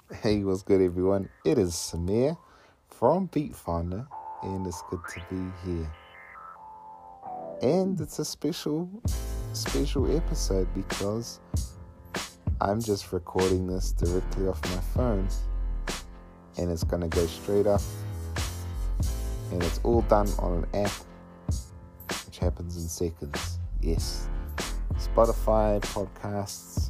Hey, what's good, everyone? It is Samir from Beatfinder, and it's good to be here. And it's a special episode because I'm just recording this directly off my phone, and it's gonna go straight up, and it's all done on an app, which happens in seconds. Yes, Spotify, podcasts,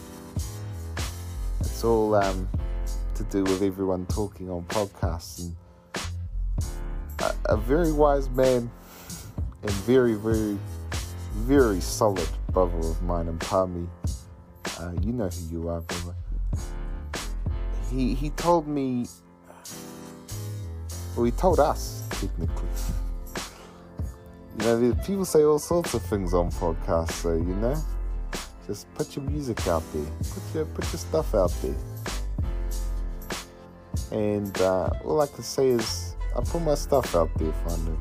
it's all to do with everyone talking on podcasts. And a very wise man and very, very, very solid brother of mine, and Pami, you know who you are, brother. He told me, well, he told us, technically. People say all sorts of things on podcasts, so, just put your music out there, put your stuff out there. And all I can say is, I put my stuff out there,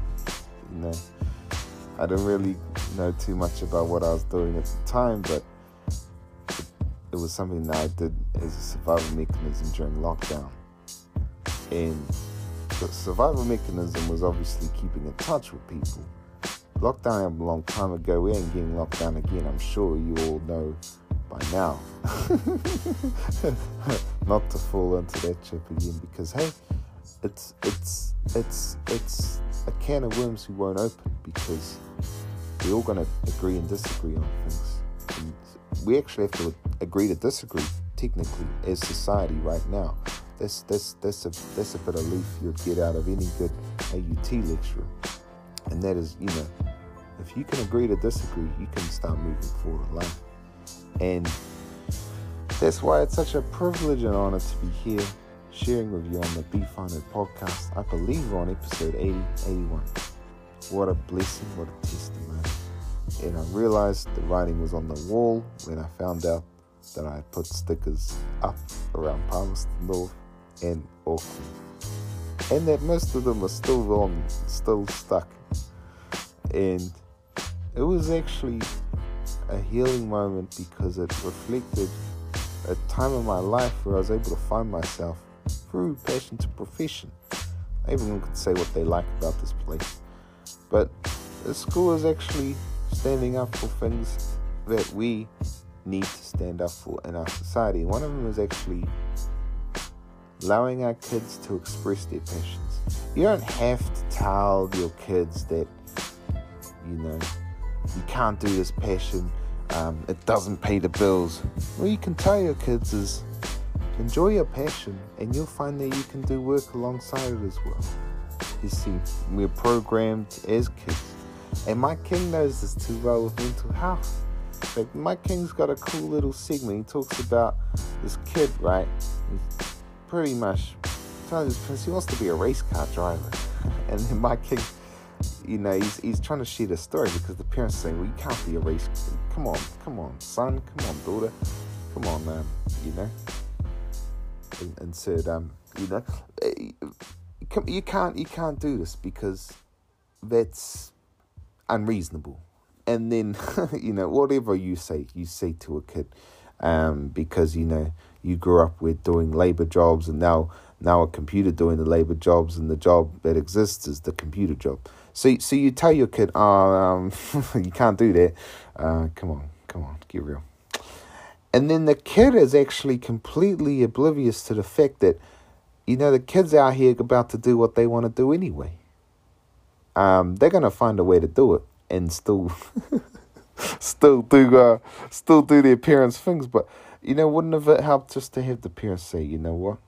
I don't really know too much about what I was doing at the time, but it was something that I did as a survival mechanism during lockdown. And the survival mechanism was obviously keeping in touch with people. Lockdown happened a long time ago. We ain't getting locked down again. I'm sure you all know by now. Not to fall into that chip again, because hey, it's a can of worms we won't open, because we're all gonna agree and disagree on things. And we actually have to agree to disagree, technically, as society right now. That's a bit of leaf you'd get out of any good AUT lecturer. And that is, if you can agree to disagree, you can start moving forward in life. And that's why it's such a privilege and honor to be here, sharing with you on the Beatfinder podcast. I believe we're on episode 81. What a blessing, what a testimony. And I realized the writing was on the wall when I found out that I had put stickers up around Palmerston North and Auckland. And that most of them are still stuck. And it was actually a healing moment, because it reflected a time in my life where I was able to find myself through passion to profession. Everyone could say what they like about this place, but the school is actually standing up for things that we need to stand up for in our society. One of them is actually allowing our kids to express their passions. You don't have to tell your kids that, you can't do this passion, it doesn't pay the bills. What you can tell your kids is, enjoy your passion, and you'll find that you can do work alongside it as well. You see, we're programmed as kids, and Mike King knows this too well with mental health. Like, Mike King's got a cool little segment. He talks about this kid, right? He's pretty much telling his parents he wants to be a race car driver, and then Mike King, he's trying to share the story, because the parents are saying, well, you can't be a race. Come on, son. Come on, daughter. Come on, And said, you can't do this, because that's unreasonable. And then, whatever you say to a kid, because, you grew up with doing labor jobs, and now a computer doing the labor jobs, and the job that exists is the computer job. So you tell your kid, you can't do that. Come on, get real. And then the kid is actually completely oblivious to the fact that, the kid's out here about to do what they want to do anyway. They're going to find a way to do it and still do their parents' things. But, wouldn't have it helped just to have the parents say, you know what?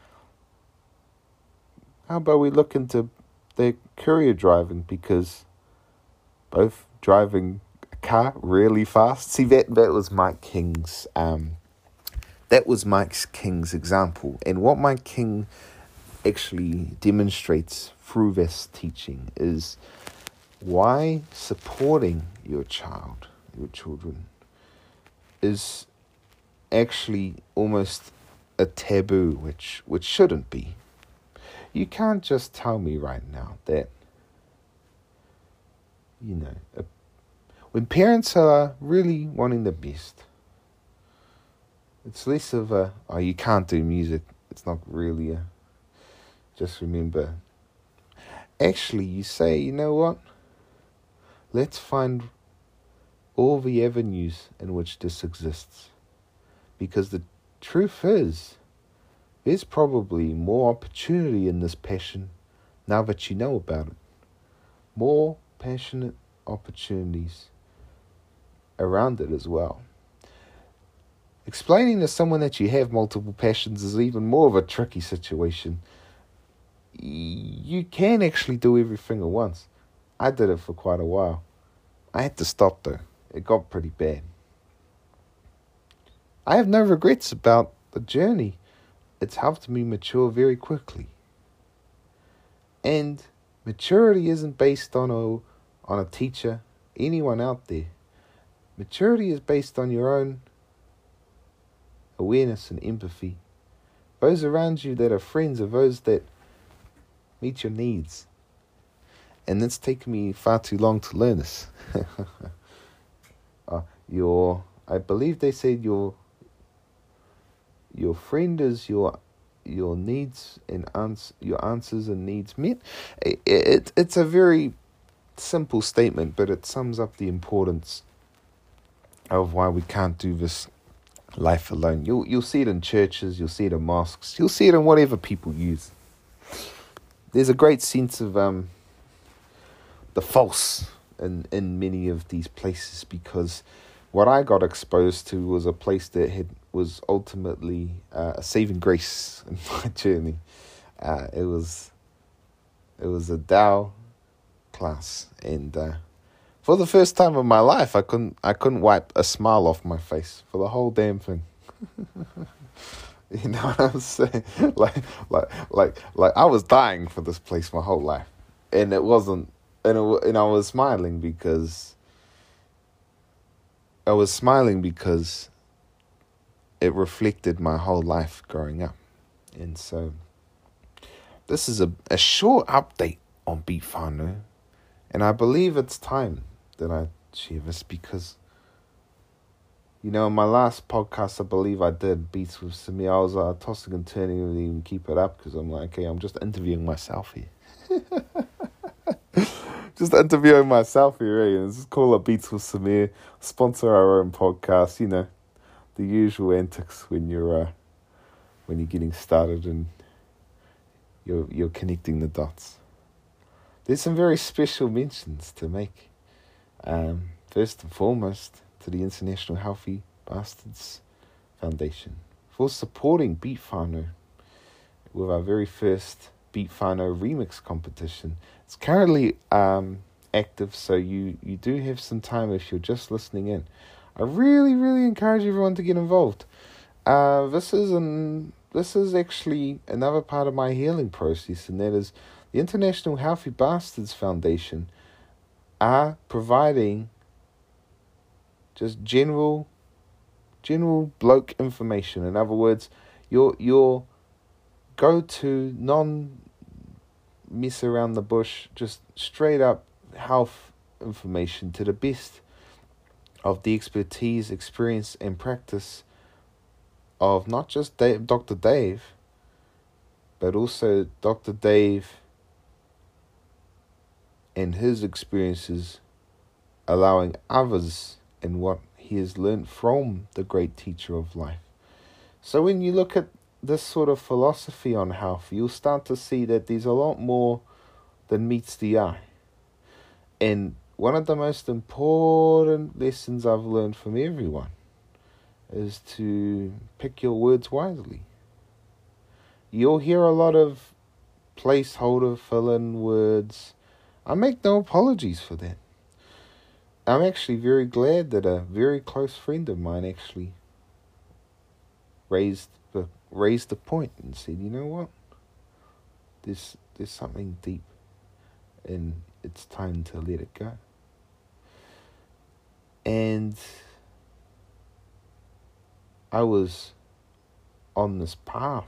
How about we look into their career driving, because both driving a car really fast. See, that was Mike King's example. And what Mike King actually demonstrates through this teaching is why supporting your children, is actually almost a taboo, which shouldn't be. You can't just tell me right now that, when parents are really wanting the best, it's less of you can't do music, It's not really a... Just remember, actually, you say, you know what? Let's find all the avenues in which this exists. Because the truth is, there's probably more opportunity in this passion now that you know about it. More passionate opportunities around it as well. Explaining to someone that you have multiple passions is even more of a tricky situation. You can actually do everything at once. I did it for quite a while. I had to stop though. It got pretty bad. I have no regrets about the journey. It's helped me mature very quickly. And maturity isn't based on a teacher, anyone out there. Maturity is based on your own awareness and empathy. Those around you that are friends are those that meet your needs. And it's taken me far too long to learn this. I believe they said your friend is your needs and your answers and needs met. It's a very simple statement, but it sums up the importance of why we can't do this life alone. You'll see it in churches, you'll see it in mosques, you'll see it in whatever people use. There's a great sense of the false in many of these places, because what I got exposed to was a place that was ultimately a saving grace in my journey. It was a Tao class, and for the first time in my life, I couldn't wipe a smile off my face for the whole damn thing. You know what I'm saying? Like I was dying for this place my whole life, and it wasn't. And I was smiling because it reflected my whole life growing up. And so this is a short update on Beat Whānau. And I believe it's time that I share this because, you know, in my last podcast, I believe I did Beats with Samir. I was tossing and turning and even keep it up because I'm like, okay, I'm just interviewing myself here. Just interviewing myself here, eh? And this is called a Beats with Samir. Sponsor our own podcast, you know, the usual antics when you're getting started and you're connecting the dots. There's some very special mentions to make. First and foremost, to the International Healthy Bastards Foundation for supporting Beat Whānau with our very first Beat Whānau remix competition. It's currently active, so you do have some time if you're just listening in. I really, really encourage everyone to get involved. This is actually another part of my healing process, and that is the International Healthy Bastards Foundation are providing just general bloke information. In other words, your go-to mess around the bush, just straight up health information to the best of the expertise, experience, and practice of not just Dr. Dave, but also Dr. Dave and his experiences, allowing others and what he has learned from the great teacher of life. So when you look at this sort of philosophy on health, you'll start to see that there's a lot more than meets the eye. And one of the most important lessons I've learned from everyone is to pick your words wisely. You'll hear a lot of placeholder fill-in words. I make no apologies for that. I'm actually very glad that a very close friend of mine actually raised the point and said, you know what? There's something deep, and it's time to let it go. And I was on this path,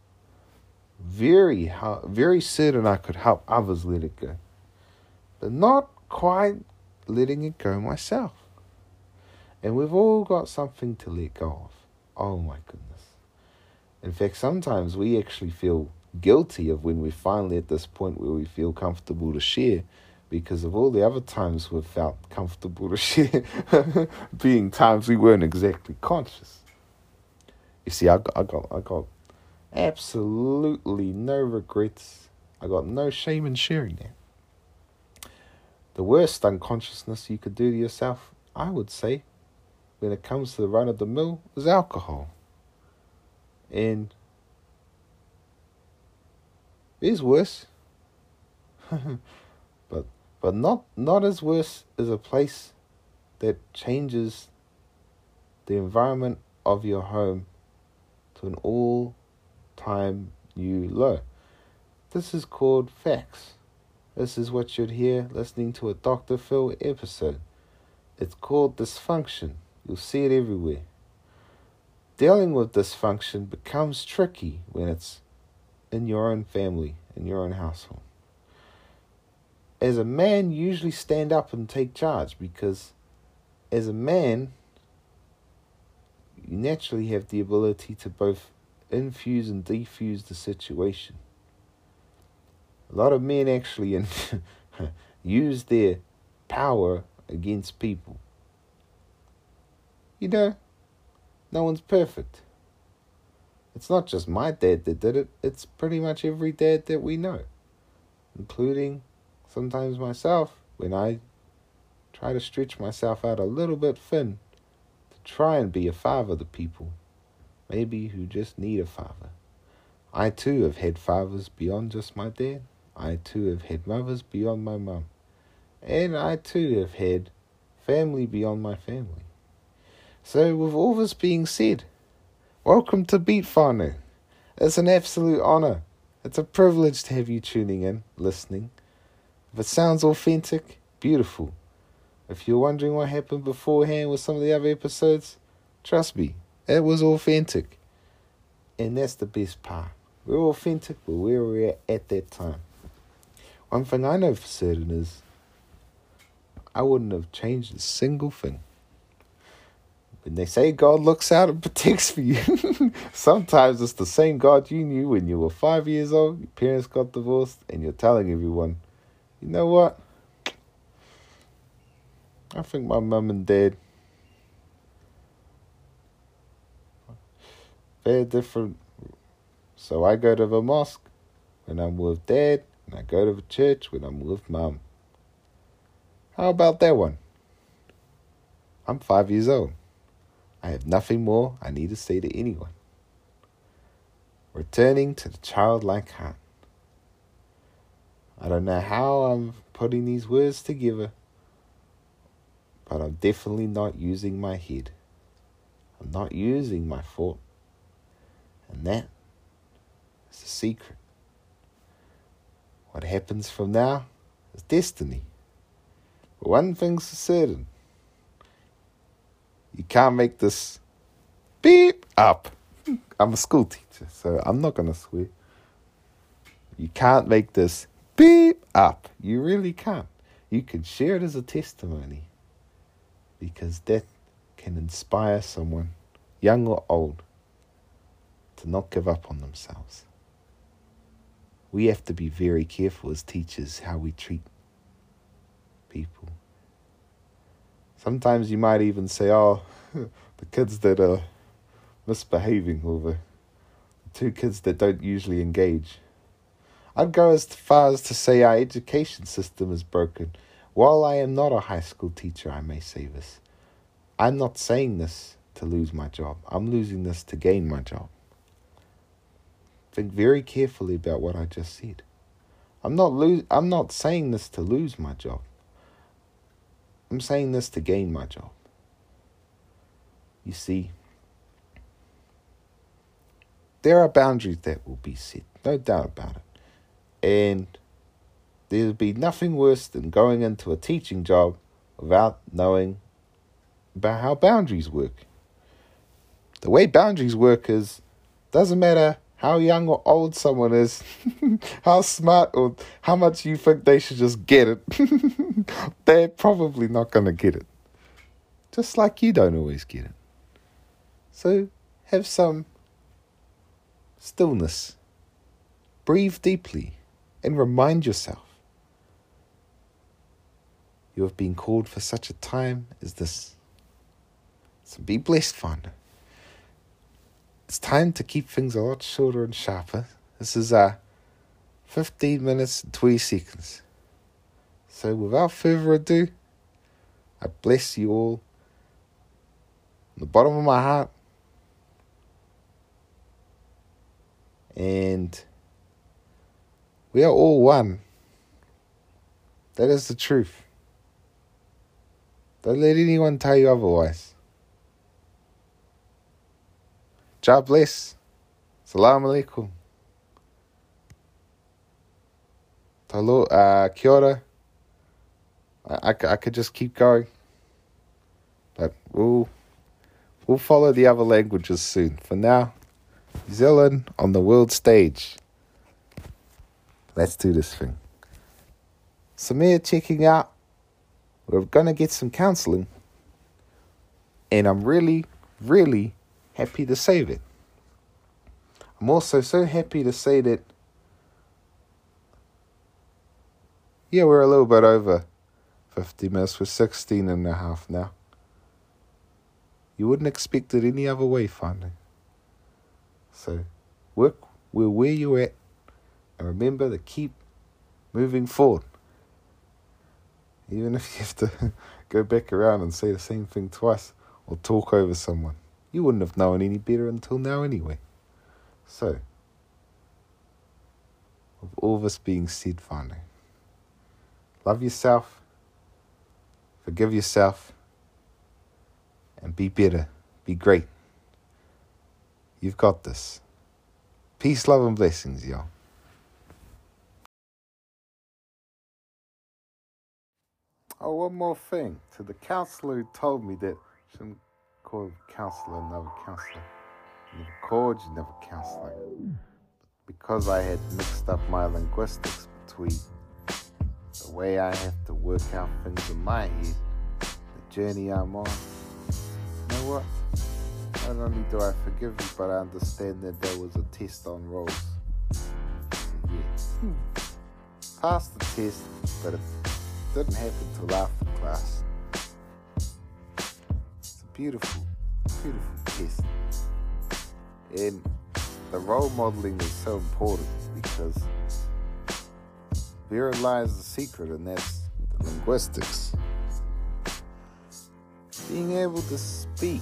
very certain I could help others let it go, but not quite letting it go myself. And we've all got something to let go of. Oh my goodness. In fact, sometimes we actually feel guilty of when we're finally at this point where we feel comfortable to share, because of all the other times we've felt comfortable to share being times we weren't exactly conscious. You see, I got absolutely no regrets. I got no shame in sharing that. The worst unconsciousness you could do to yourself, I would say, when it comes to the run-of-the-mill, is alcohol. And there's worse. But not as worse as a place that changes the environment of your home to an all-time new low. This is called facts. This is what you'd hear listening to a Dr. Phil episode. It's called dysfunction. You'll see it everywhere. Dealing with dysfunction becomes tricky when it's in your own family, in your own household. As a man, you usually stand up and take charge, because as a man, you naturally have the ability to both infuse and defuse the situation. A lot of men actually use their power against people. You know, no one's perfect. It's not just my dad that did it. It's pretty much every dad that we know, including sometimes myself, when I try to stretch myself out a little bit thin to try and be a father to people, maybe who just need a father. I too have had fathers beyond just my dad. I too have had mothers beyond my mum. And I too have had family beyond my family. So with all this being said, welcome to Beat Whānau. It's an absolute honour. It's a privilege to have you tuning in, listening. If it sounds authentic, beautiful. If you're wondering what happened beforehand with some of the other episodes, trust me, it was authentic. And that's the best part. We're authentic, but where we're at that time. One thing I know for certain is I wouldn't have changed a single thing. When they say God looks out and protects for you, sometimes it's the same God you knew when you were 5 years old, your parents got divorced, and you're telling everyone, you know what? I think my mum and dad, they're different. So I go to the mosque when I'm with dad, and I go to the church when I'm with mum. How about that one? I'm 5 years old. I have nothing more I need to say to anyone. Returning to the childlike heart. I don't know how I'm putting these words together, but I'm definitely not using my head. I'm not using my thought. And that is the secret. What happens from now is destiny. But one thing's for certain. You can't make this beep up. I'm a school teacher, so I'm not going to swear. You can't make this beep up. You really can't. You can share it as a testimony, because that can inspire someone, young or old, to not give up on themselves. We have to be very careful as teachers how we treat people. Sometimes you might even say, oh, the kids that are misbehaving, or the two kids that don't usually engage. I'd go as far as to say our education system is broken. While I am not a high school teacher, I may say this. I'm not saying this to lose my job. I'm losing this to gain my job. Think very carefully about what I just said. I'm not saying this to lose my job. I'm saying this to gain my job. You see, there are boundaries that will be set, no doubt about it. And there'll be nothing worse than going into a teaching job without knowing about how boundaries work. The way boundaries work is, doesn't matter how young or old someone is, how smart or how much you think they should just get it, they're probably not going to get it. Just like you don't always get it. So have some stillness. Breathe deeply and remind yourself you have been called for such a time as this. So be blessed, Whānau. It's time to keep things a lot shorter and sharper. This is 15 minutes and 20 seconds. So without further ado, I bless you all from the bottom of my heart. And we are all one. That is the truth. Don't let anyone tell you otherwise. God bless. Salam alaikum. Talo, kia ora. I could just keep going. But we'll follow the other languages soon. For now, New Zealand on the world stage. Let's do this thing. Samir checking out. We're going to get some counseling. And I'm really, really happy to say that. I'm also so happy to say that, yeah, we're a little bit over 50 minutes. We're 16 and a half now. You wouldn't expect it any other way, finally. So, work where you're at. And remember to keep moving forward. Even if you have to go back around and say the same thing twice or talk over someone. You wouldn't have known any better until now anyway. So, with all this being said, finally, love yourself, forgive yourself, and be better, be great. You've got this. Peace, love, and blessings, y'all. Oh, one more thing. To the counsellor who told me that I shouldn't call a counsellor another counsellor. Never called you never counselor. Because I had mixed up my linguistics between the way I have to work out things in my head, the journey I'm on. You know what? Not only do I forgive you, but I understand that there was a test on roles. Yeah. Passed the test, but it didn't happen till after class. It's a beautiful, beautiful test. And the role modeling is so important because there lies the secret, and that's the linguistics. Being able to speak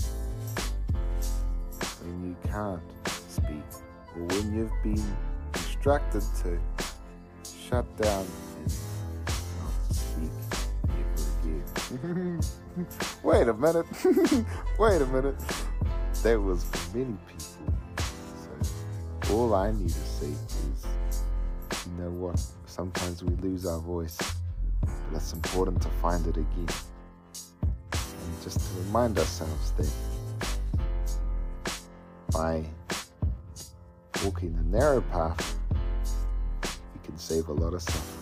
when you can't speak, or when you've been instructed to shut down and not speak ever again. Wait a minute. That was for many people. So all I need to say is, you know what? Sometimes we lose our voice, but it's important to find it again. And just to remind ourselves that by walking the narrow path, we can save a lot of suffering.